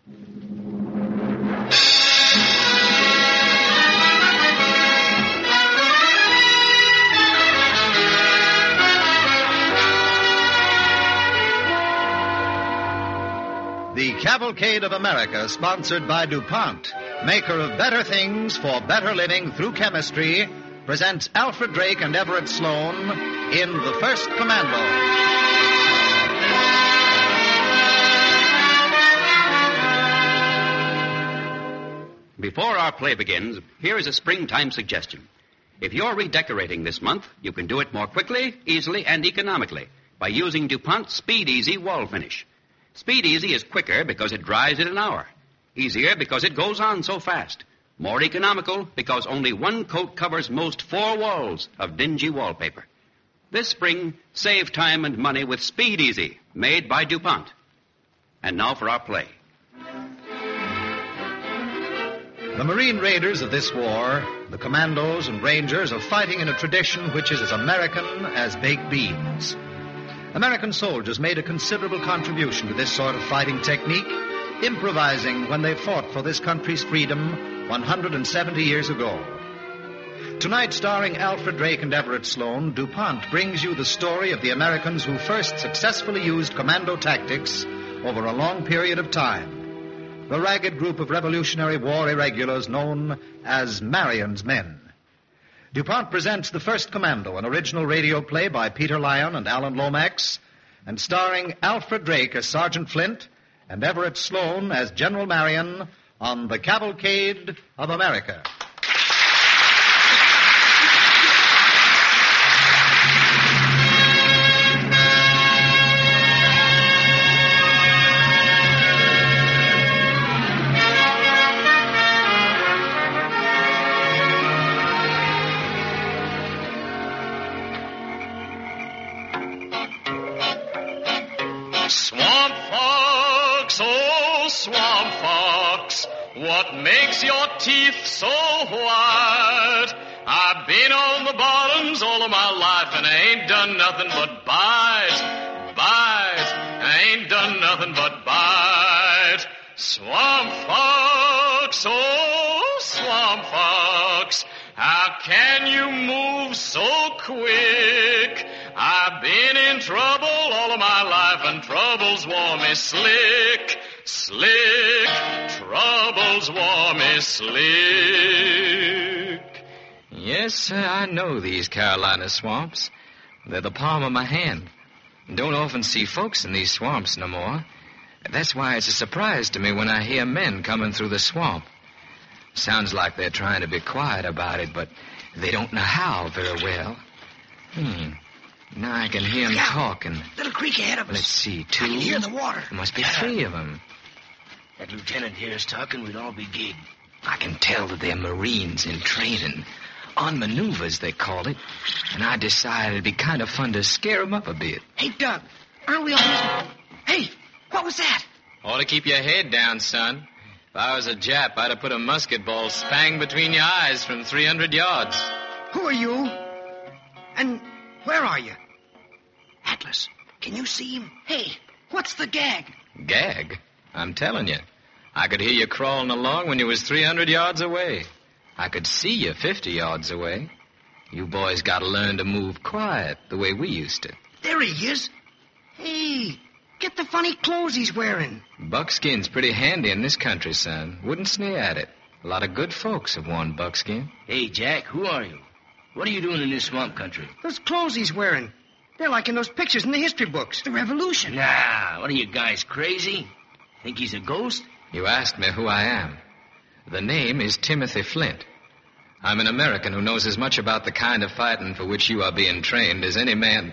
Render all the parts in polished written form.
The Cavalcade of America, sponsored by DuPont, maker of better things for better living through chemistry, presents Alfred Drake and Everett Sloane in The First Commando. Before our play begins, here is a springtime suggestion. If you're redecorating this month, you can do it more quickly, easily, and economically by using DuPont Speed Easy Wall Finish. Speed Easy is quicker because it dries in an hour. Easier because it goes on so fast. More economical because only one coat covers most 4 walls of dingy wallpaper. This spring, save time and money with Speed Easy, made by DuPont. And now for our play. The Marine Raiders of this war, the Commandos and Rangers, are fighting in a tradition which is as American as baked beans. American soldiers made a considerable contribution to this sort of fighting technique, improvising when they fought for this country's freedom 170 years ago. Tonight, starring Alfred Drake and Everett Sloane, DuPont brings you the story of the Americans who first successfully used commando tactics over a long period of time. The ragged group of Revolutionary War irregulars known as Marion's Men. DuPont presents The First Commando, an original radio play by Peter Lyon and Alan Lomax, and starring Alfred Drake as Sergeant Flint and Everett Sloane as General Marion on The Cavalcade of America. What makes your teeth so white? I've been on the bottoms all of my life and I ain't done nothing but bite. I ain't done nothing but bite. Swamp fox, oh swamp fox, how can you move so quick? I've been in trouble all of my life and troubles wore me slick. Troubles wore me slick. Yes, sir, I know these Carolina swamps. They're the palm of my hand. Don't often see folks in these swamps no more. That's why it's a surprise to me when I hear men coming through the swamp. Sounds like they're trying to be quiet about it, but they don't know how very well. Now I can hear them talking. Little creek ahead of us. Let's see, 2. I can hear the water. There must be 3 of them. That lieutenant here is talking, we'd all be gigged. I can tell that they're Marines in training. On maneuvers, they call it. And I decided it'd be kind of fun to scare them up a bit. Hey, Doug, aren't we all... Hey, what was that? Ought to keep your head down, son. If I was a Jap, I'd have put a musket ball spang between your eyes from 300 yards. Who are you? And where are you? Atlas, can you see him? Hey, what's the gag? Gag? I'm telling you. I could hear you crawling along when you was 300 yards away. I could see you 50 yards away. You boys got to learn to move quiet the way we used to. There he is. Hey, get the funny clothes he's wearing. Buckskin's pretty handy in this country, son. Wouldn't sneer at it. A lot of good folks have worn buckskin. Hey, Jack, who are you? What are you doing in this swamp country? Those clothes he's wearing. They're like in those pictures in the history books. The Revolution. Nah, what are you guys, crazy? Think he's a ghost? You asked me who I am. The name is Timothy Flint. I'm an American who knows as much about the kind of fighting for which you are being trained as any man...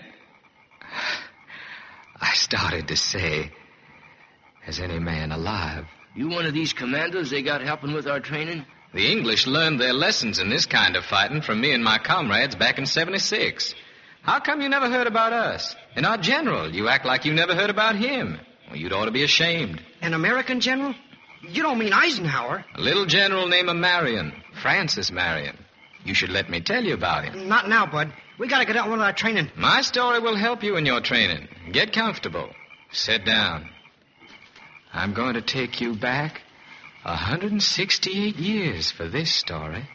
I started to say, as any man alive. You one of these commandos they got helping with our training? The English learned their lessons in this kind of fighting from me and my comrades back in 76. How come you never heard about us? And our general, you act like you never heard about him. Well, you'd ought to be ashamed. An American general? You don't mean Eisenhower? A little general named Marion, Francis Marion. You should let me tell you about him. Not now, Bud. We gotta get out with our training. My story will help you in your training. Get comfortable. Sit down. I'm going to take you back 168 years for this story.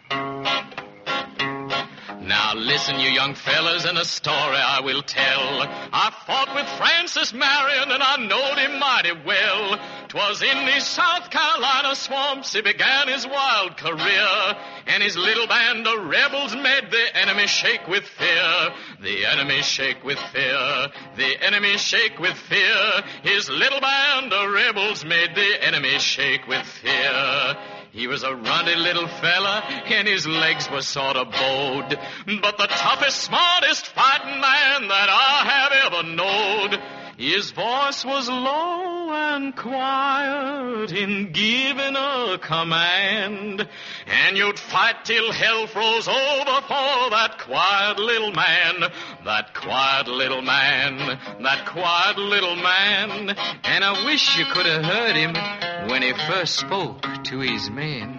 Now listen, you young fellas, and a story I will tell. I fought with Francis Marion, and I knowed him mighty well. 'Twas in these South Carolina swamps he began his wild career, and his little band of rebels made the enemy shake with fear. The enemy shake with fear. The enemy shake with fear. His little band of rebels made the enemy shake with fear. He was a ruddy little fella, and his legs were sort of bowed, but the toughest, smartest fighting man that I have ever knowed. His voice was low and quiet in giving a command, and you'd fight till hell froze over for that quiet little man, that quiet little man, that quiet little man. And I wish you could have heard him when he first spoke to his men.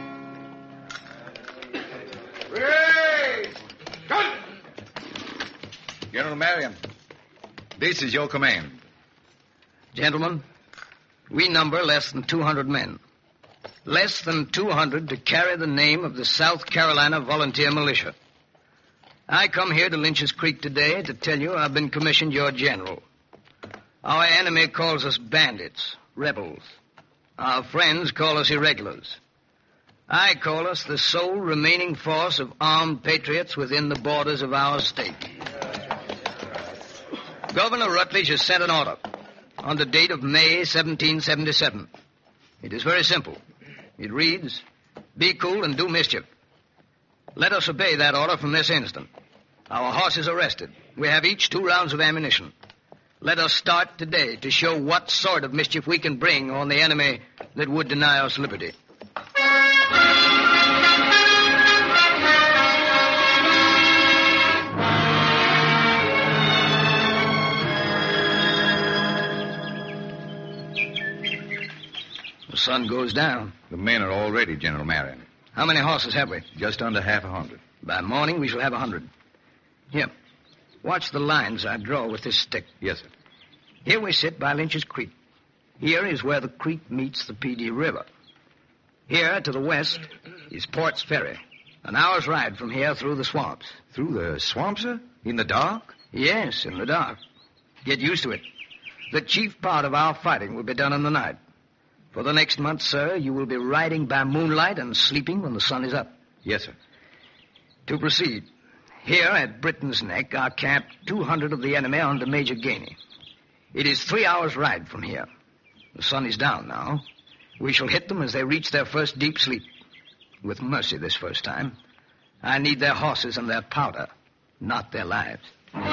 General Marion, this is your command. Gentlemen, we number less than 200 men. Less than 200 to carry the name of the South Carolina Volunteer Militia. I come here to Lynch's Creek today to tell you I've been commissioned your general. Our enemy calls us bandits, rebels. Our friends call us irregulars. I call us the sole remaining force of armed patriots within the borders of our state. Governor Rutledge has sent an order on the date of May 1777. It is very simple. It reads, "Be cool and do mischief." Let us obey that order from this instant. Our horses are rested. We have each 2 rounds of ammunition. Let us start today to show what sort of mischief we can bring on the enemy that would deny us liberty. The sun goes down. The men are all ready, General Marion. How many horses have we? Just under 100. By morning, we shall have 100. Here, watch the lines I draw with this stick. Yes, sir. Here we sit by Lynch's Creek. Here is where the creek meets the Pee Dee River. Here, to the west, is Port's Ferry. An hour's ride from here through the swamps. Through the swamp, sir? In the dark? Yes, in the dark. Get used to it. The chief part of our fighting will be done in the night. For the next month, sir, you will be riding by moonlight and sleeping when the sun is up. Yes, sir. To proceed, here at Britain's Neck are camped 200 of the enemy under Major Gainey. It is 3 hours' ride from here. The sun is down now. We shall hit them as they reach their first deep sleep. With mercy this first time. I need their horses and their powder, not their lives.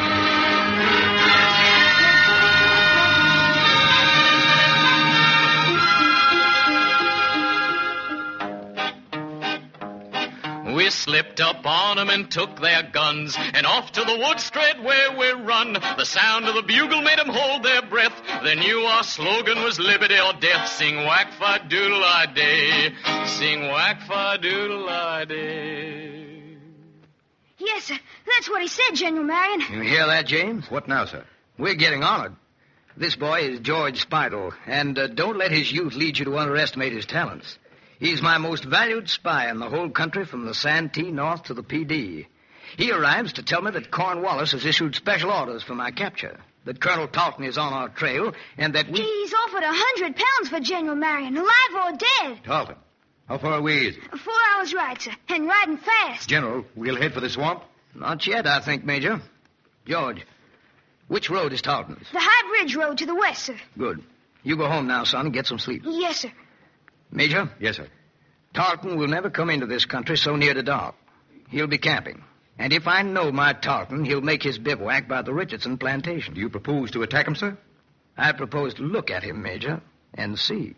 We slipped up on 'em and took their guns, and off to the woods straight where we run. The sound of the bugle made 'em hold their breath. They knew our slogan was liberty or death. Sing whack-fa-doodle-I-day. Sing whack-fa-doodle-I-day. Yes, sir. That's what he said, General Marion. You hear that, James? What now, sir? We're getting honored. This boy is George Spidle, and don't let his youth lead you to underestimate his talents. He's my most valued spy in the whole country from the Santee north to the Pee Dee. He arrives to tell me that Cornwallis has issued special orders for my capture, that Colonel Talton is on our trail, and that we... He's offered 100 pounds for General Marion, alive or dead. Talton, how far away is it? 4 hours' ride, sir, and riding fast. General, we'll head for the swamp? Not yet, I think, Major. George, which road is Talton's? The High Bridge Road to the west, sir. Good. You go home now, son, and get some sleep. Yes, sir. Major? Yes, sir. Tarleton will never come into this country so near to dark. He'll be camping. And if I know my Tarleton, he'll make his bivouac by the Richardson plantation. Do you propose to attack him, sir? I propose to look at him, Major, and see.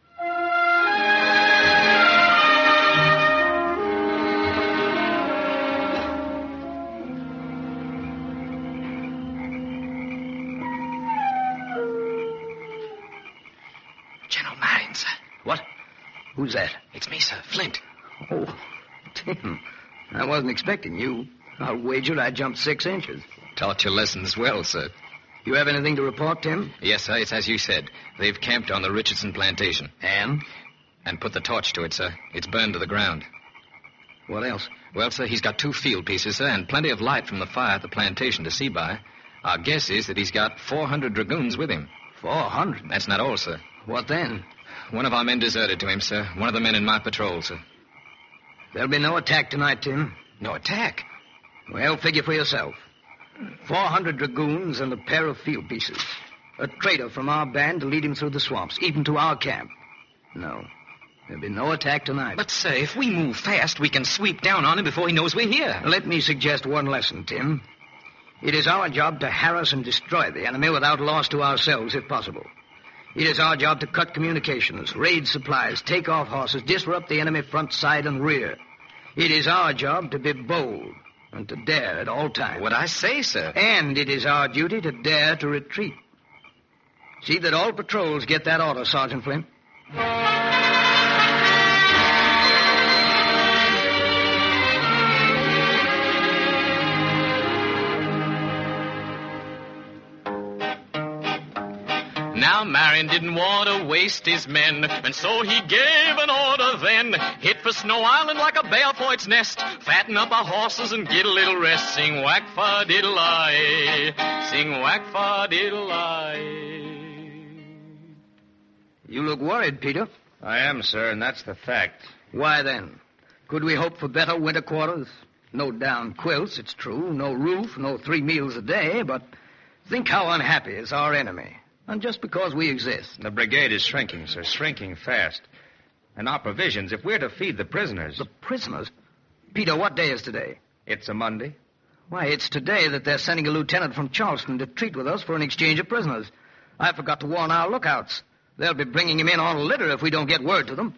General Marion, sir. What? Who's that? It's me, sir. Flint. Oh, Tim. I wasn't expecting you. I'll wager I jumped 6 inches. Taught your lessons well, sir. You have anything to report, Tim? Yes, sir. It's as you said. They've camped on the Richardson plantation. And? And put the torch to it, sir. It's burned to the ground. What else? Well, sir, he's got 2 field pieces, sir, and plenty of light from the fire at the plantation to see by. Our guess is that he's got 400 dragoons with him. 400? That's not all, sir. What then? One of our men deserted to him, sir. One of the men in my patrol, sir. There'll be no attack tonight, Tim. No attack? Well, figure for yourself. 400 dragoons and a pair of field pieces. A traitor from our band to lead him through the swamps, even to our camp. No. There'll be no attack tonight. But, sir, if we move fast, we can sweep down on him before he knows we're here. Let me suggest one lesson, Tim. It is our job to harass and destroy the enemy without loss to ourselves, if possible. It is our job to cut communications, raid supplies, take off horses, disrupt the enemy front, side, and rear. It is our job to be bold and to dare at all times. What I say, sir. And it is our duty to dare to retreat. See that all patrols get that order, Sergeant Flint. Now Marion didn't want to waste his men, and so he gave an order then. Hit for Snow Island like a bear for its nest. Fatten up our horses and get a little rest. Sing whack-fa-diddle-I, sing whack-fa-diddle-I. You look worried, Peter. I am, sir, and that's the fact. Why then? Could we hope for better winter quarters? No down quilts, it's true. No roof, no 3 meals a day, but think how unhappy is our enemy. And just because we exist. The brigade is shrinking, sir, shrinking fast. And our provisions, if we're to feed the prisoners... The prisoners? Peter, what day is today? It's a Monday. Why, it's today that they're sending a lieutenant from Charleston to treat with us for an exchange of prisoners. I forgot to warn our lookouts. They'll be bringing him in on a litter if we don't get word to them.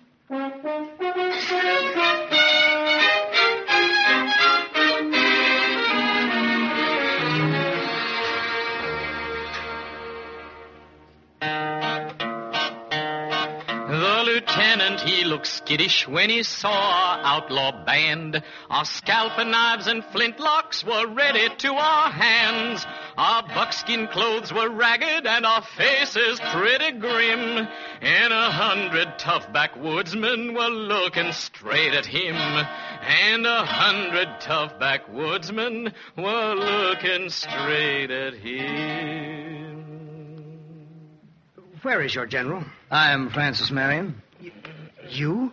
Lieutenant, he looked skittish when he saw our outlaw band. Our scalping knives and flintlocks were ready to our hands. Our buckskin clothes were ragged and our faces pretty grim. And 100 tough backwoodsmen were looking straight at him. And 100 tough backwoodsmen were looking straight at him. Where is your general? I am Francis Marion. You?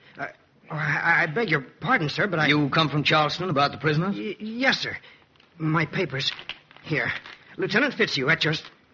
I beg your pardon, sir, but You come from Charleston about the prisoners? Yes, sir. My papers. Here. Lieutenant Fitzhugh at your...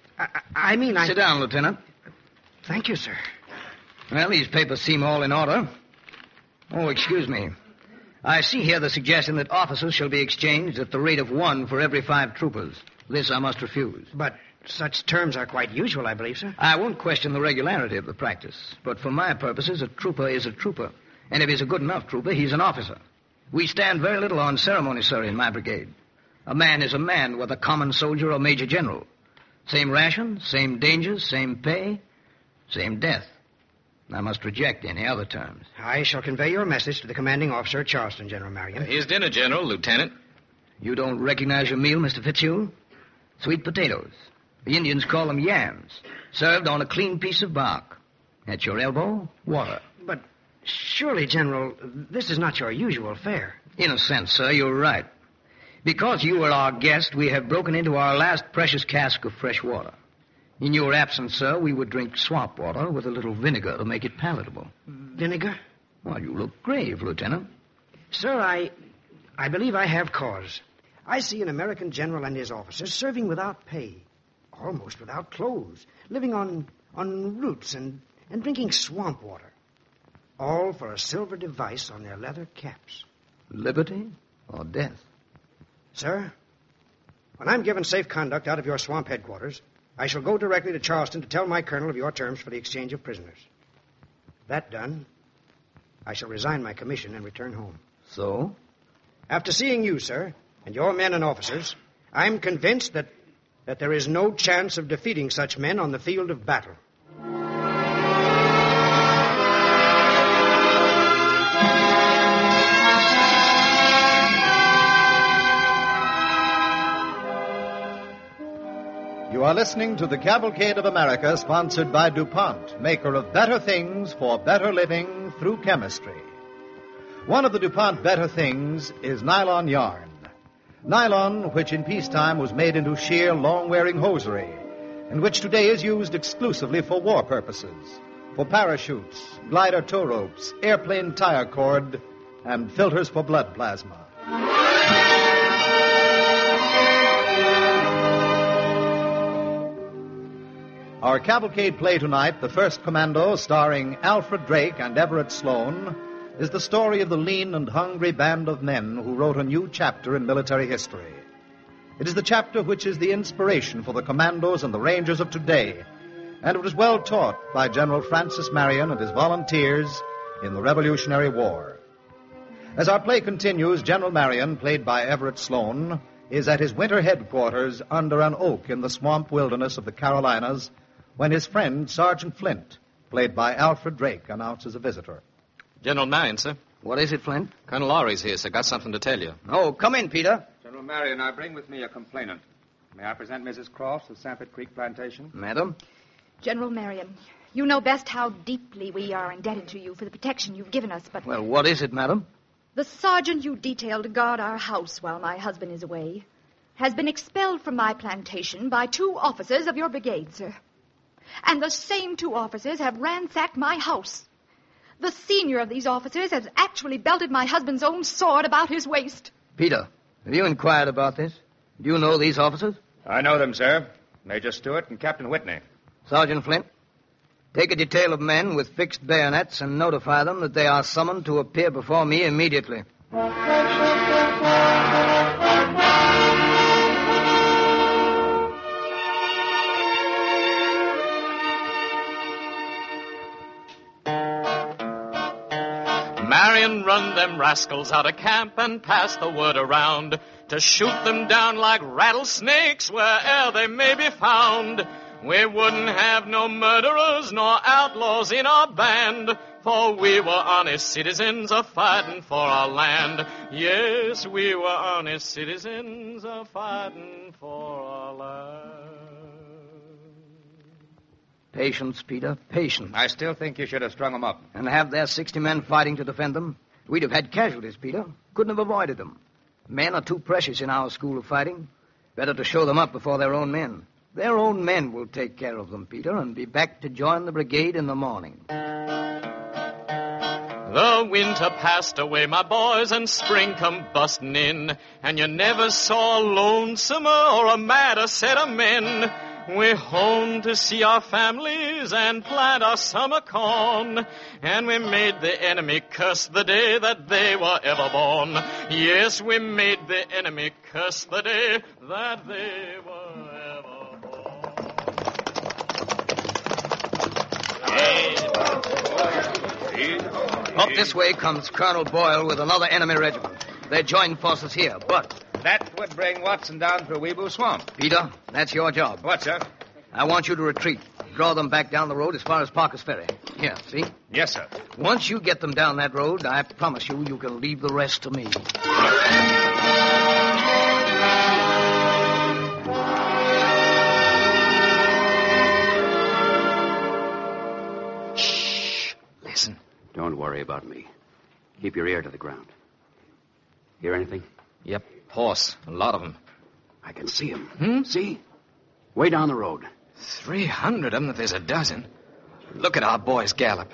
I mean, Sit down, Lieutenant. Thank you, sir. Well, these papers seem all in order. Oh, excuse me. I see here the suggestion that officers shall be exchanged at the rate of 1 for every 5 troopers. This I must refuse. But such terms are quite usual, I believe, sir. I won't question the regularity of the practice, but for my purposes, a trooper is a trooper. And if he's a good enough trooper, he's an officer. We stand very little on ceremony, sir, in my brigade. A man is a man, whether common soldier or major general. Same ration, same dangers, same pay, same death. I must reject any other terms. I shall convey your message to the commanding officer at Charleston, General Marion. Here's dinner, General, Lieutenant. You don't recognize your meal, Mr. Fitzhugh? Sweet potatoes. The Indians call them yams, served on a clean piece of bark. At your elbow, water. But surely, General, this is not your usual fare. In a sense, sir, you're right. Because you are our guest, we have broken into our last precious cask of fresh water. In your absence, sir, we would drink swamp water with a little vinegar to make it palatable. Vinegar? Well, you look grave, Lieutenant. Sir, I believe I have cause. I see an American general and his officers serving without pay, almost without clothes, living on roots and drinking swamp water, all for a silver device on their leather caps. Liberty or death? Sir, when I'm given safe conduct out of your swamp headquarters, I shall go directly to Charleston to tell my colonel of your terms for the exchange of prisoners. That done, I shall resign my commission and return home. So? After seeing you, sir, and your men and officers, I'm convinced that there is no chance of defeating such men on the field of battle. You are are listening to the Cavalcade of America, sponsored by DuPont, maker of better things for better living through chemistry. One of the DuPont better things is nylon yarn. Nylon, which in peacetime was made into sheer, long-wearing hosiery, and which today is used exclusively for war purposes, for parachutes, glider tow ropes, airplane tire cord, and filters for blood plasma. Our cavalcade play tonight, The First Commando, starring Alfred Drake and Everett Sloan, is the story of the lean and hungry band of men who wrote a new chapter in military history. It is the chapter which is the inspiration for the commandos and the Rangers of today, and it was well taught by General Francis Marion and his volunteers in the Revolutionary War. As our play continues, General Marion, played by Everett Sloan, is at his winter headquarters under an oak in the swamp wilderness of the Carolinas when his friend, Sergeant Flint, played by Alfred Drake, announces a visitor. General Marion, sir. What is it, Flint? Colonel Lowry's here, sir. Got something to tell you. Oh, come in, Peter. General Marion, I bring with me a complainant. May I present Mrs. Cross of Sanford Creek Plantation? Madam? General Marion, you know best how deeply we are indebted to you for the protection you've given us, but... Well, what is it, madam? The sergeant you detailed to guard our house while my husband is away has been expelled from my plantation by 2 officers of your brigade, sir. And the same 2 officers have ransacked my house. The senior of these officers has actually belted my husband's own sword about his waist. Peter, have you inquired about this? Do you know these officers? I know them, sir. Major Stewart and Captain Whitney. Sergeant Flint, take a detail of men with fixed bayonets and notify them that they are summoned to appear before me immediately. Marion run them rascals out of camp and pass the word around to shoot them down like rattlesnakes where'er they may be found. We wouldn't have no murderers nor outlaws in our band, for we were honest citizens a-fighting for our land. Yes, we were honest citizens a-fighting for our land. Patience, Peter, patience. I still think you should have strung them up. And have their 60 men fighting to defend them? We'd have had casualties, Peter. Couldn't have avoided them. Men are too precious in our school of fighting. Better to show them up before their own men. Their own men will take care of them, Peter, and be back to join the brigade in the morning. The winter passed away, my boys, and spring come busting in, and you never saw a lonesomer or a madder set of men. We're home to see our families and plant our summer corn, and we made the enemy curse the day that they were ever born. Yes, we made the enemy curse the day that they were ever born. Up this way comes Colonel Boyle with another enemy regiment. They joined forces here, but... That would bring Watson down through Weeble Swamp. Peter, that's your job. What, sir? I want you to retreat. Draw them back down the road as far as Parker's Ferry. Here, see? Yes, sir. Once you get them down that road, I promise you can leave the rest to me. Shh. Listen. Don't worry about me. Keep your ear to the ground. Hear anything? Yep, horse. A lot of them. I can see them. See? Way down the road. 300 of them if there's a dozen. Look at our boys gallop.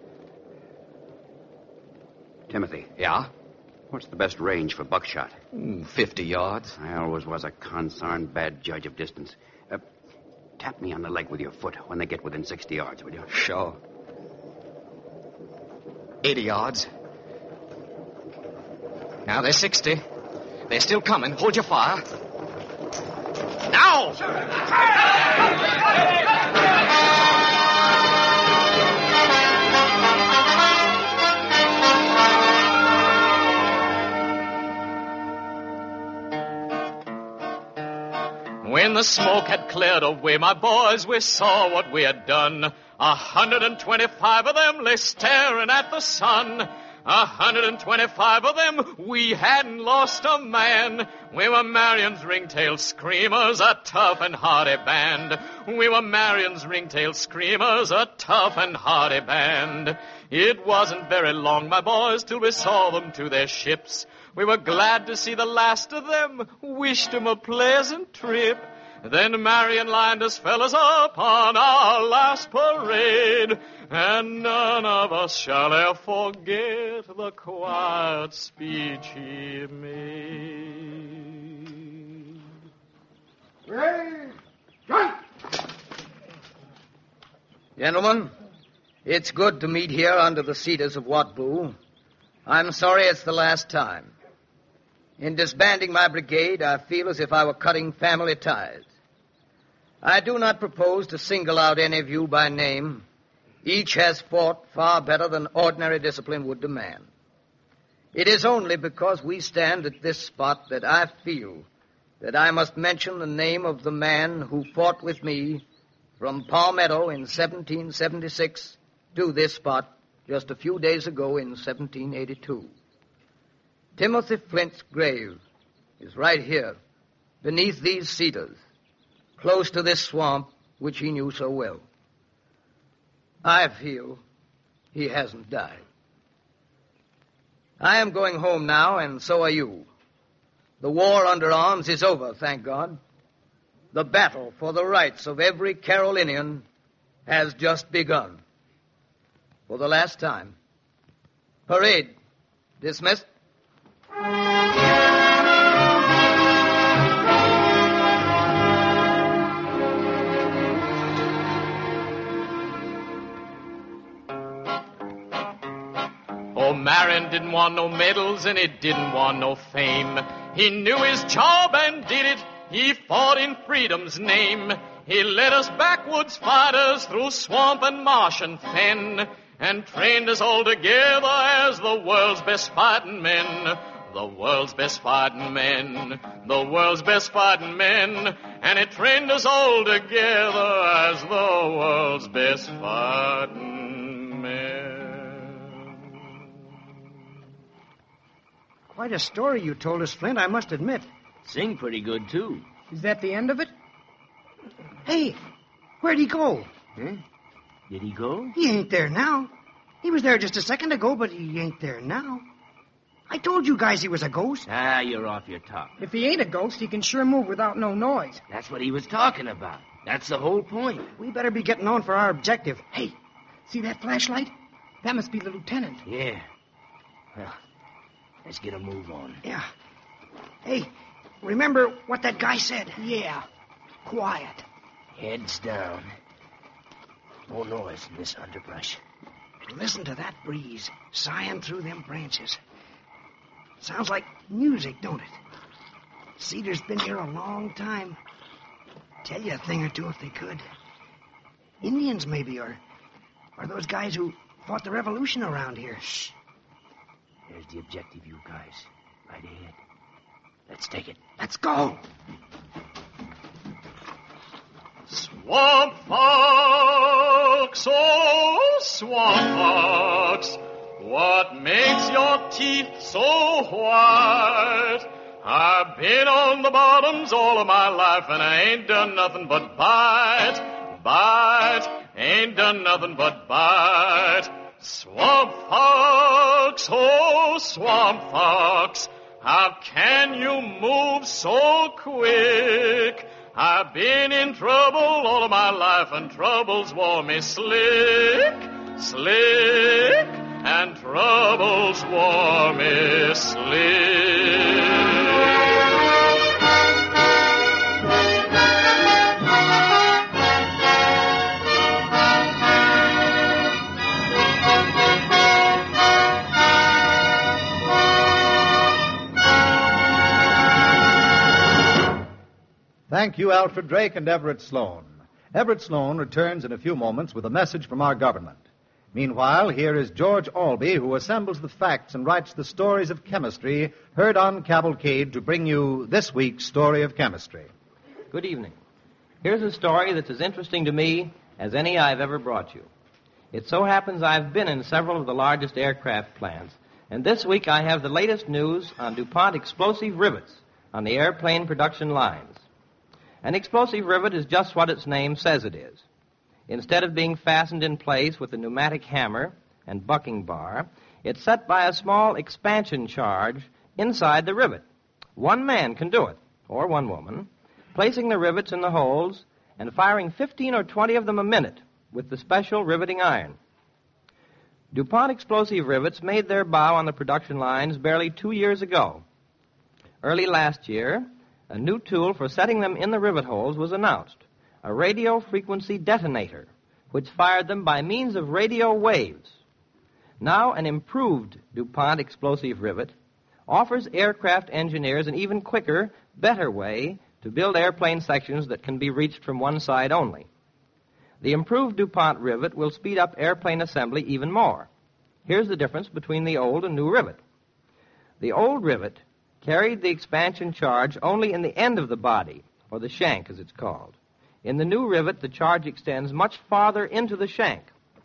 Timothy. Yeah? What's the best range for buckshot? 50 yards. I always was a consarn bad judge of distance. Tap me on the leg with your foot when they get within 60 yards, will you? Sure. 80 yards. Now they're 60. They're still coming. Hold your fire. Now! When the smoke had cleared away, my boys, we saw what we had done. 125 of them lay staring at the sun. 125 of them, we hadn't lost a man. We were Marion's ringtail screamers, a tough and hardy band. We were Marion's ringtail screamers, a tough and hardy band. It wasn't very long, my boys, till we saw them to their ships. We were glad to see the last of them, wished them a pleasant trip. Then Marion lined us fellas up on our last parade, and none of us shall ever forget the quiet speech he made. Gentlemen, it's good to meet here under the cedars of Watboo. I'm sorry it's the last time. In disbanding my brigade, I feel as if I were cutting family ties. I do not propose to single out any of you by name. Each has fought far better than ordinary discipline would demand. It is only because we stand at this spot that I feel that I must mention the name of the man who fought with me from Palmetto in 1776 to this spot just a few days ago in 1782. Timothy Flint's grave is right here, beneath these cedars, close to this swamp which he knew so well. I feel he hasn't died. I am going home now, and so are you. The war under arms is over, thank God. The battle for the rights of every Carolinian has just begun. For the last time. Parade dismissed. Oh, Marion didn't want no medals and he didn't want no fame. He knew his job and did it. He fought in freedom's name. He led us backwoods fighters through swamp and marsh and fen, and trained us all together as the world's best fighting men. The world's best fighting men. The world's best fighting men. And he trained us all together as the world's best fighting men. Quite a story you told us, Flint, I must admit. Sing pretty good, too. Is that the end of it? Hey, where'd he go? Huh? Did he go? He ain't there now. He was there just a second ago, but he ain't there now. I told you guys he was a ghost. Ah, you're off your top. If he ain't a ghost, he can sure move without no noise. That's what he was talking about. That's the whole point. We better be getting on for our objective. Hey, see that flashlight? That must be the lieutenant. Yeah. Well, let's get a move on. Yeah. Hey, remember what that guy said? Yeah. Quiet. Heads down. No noise in this underbrush. Listen to that breeze sighing through them branches. Sounds like music, don't it? Cedar's been here a long time. Tell you a thing or two if they could. Indians, maybe, or those guys who fought the revolution around here. Shh. There's the objective, you guys. Right ahead. Let's take it. Let's go. Swamp fox, oh, swamp fox, what makes your teeth so white? I've been on the bottoms all of my life, and I ain't done nothing but bite, ain't done nothing but bite. Swamp fox, oh, swamp fox, how can you move so quick? I've been in trouble all of my life, and troubles wore me slick, and troubles wore me slick. Thank you, Alfred Drake and Everett Sloan. Everett Sloan returns in a few moments with a message from our government. Meanwhile, here is George Albee, who assembles the facts and writes the stories of chemistry heard on Cavalcade to bring you this week's story of chemistry. Good evening. Here's a story that's as interesting to me as any I've ever brought you. It so happens I've been in several of the largest aircraft plants, And this week I have the latest news on DuPont explosive rivets on the airplane production lines. An explosive rivet is just what its name says it is. Instead of being fastened in place with a pneumatic hammer and bucking bar, it's set by a small expansion charge inside the rivet. One man can do it, or one woman, placing the rivets in the holes and firing 15 or 20 of them a minute with the special riveting iron. DuPont explosive rivets made their bow on the production lines barely 2 years ago. Early last year, a new tool for setting them in the rivet holes was announced, a radio frequency detonator, which fired them by means of radio waves. Now, an improved DuPont explosive rivet offers aircraft engineers an even quicker, better way to build airplane sections that can be reached from one side only. The improved DuPont rivet will speed up airplane assembly even more. Here's the difference between the old and new rivet. The old rivet carried the expansion charge only in the end of the body, or the shank as it's called. In the new rivet, the charge extends much farther into the shank.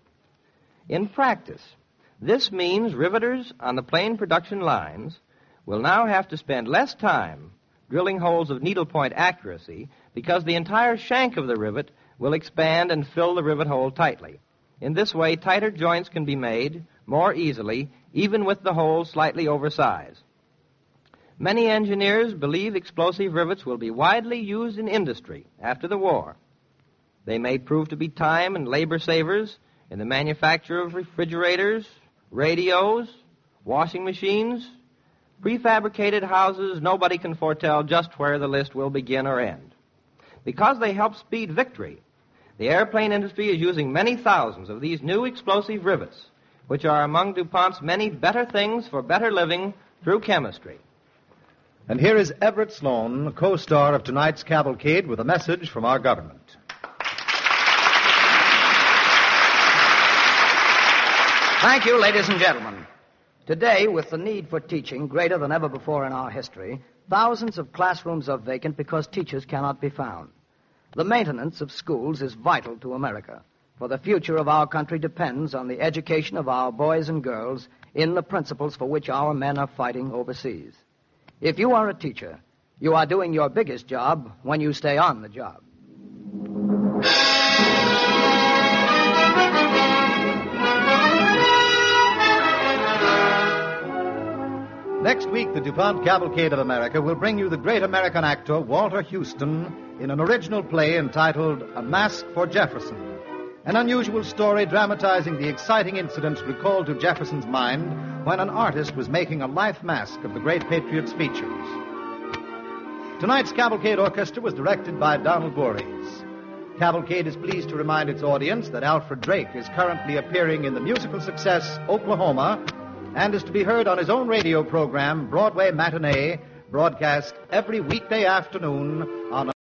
In practice, this means riveters on the plane production lines will now have to spend less time drilling holes of needlepoint accuracy because the entire shank of the rivet will expand and fill the rivet hole tightly. In this way, tighter joints can be made more easily, even with the holes slightly oversized. Many engineers believe explosive rivets will be widely used in industry after the war. They may prove to be time and labor savers in the manufacture of refrigerators, radios, washing machines, prefabricated houses. Nobody can foretell just where the list will begin or end. Because they help speed victory, the airplane industry is using many thousands of these new explosive rivets, which are among DuPont's many better things for better living through chemistry. And here is Everett Sloan, co-star of tonight's Cavalcade, with a message from our government. Thank you, ladies and gentlemen. Today, with the need for teaching greater than ever before in our history, thousands of classrooms are vacant because teachers cannot be found. The maintenance of schools is vital to America, for the future of our country depends on the education of our boys and girls in the principles for which our men are fighting overseas. If you are a teacher, you are doing your biggest job when you stay on the job. Next week, the DuPont Cavalcade of America will bring you the great American actor Walter Houston in an original play entitled A Mask for Jefferson, an unusual story dramatizing the exciting incidents recalled to Jefferson's mind when an artist was making a life mask of the great patriot's features. Tonight's Cavalcade Orchestra was directed by Donald Voorhees. Cavalcade is pleased to remind its audience that Alfred Drake is currently appearing in the musical success Oklahoma and is to be heard on his own radio program, Broadway Matinee, broadcast every weekday afternoon on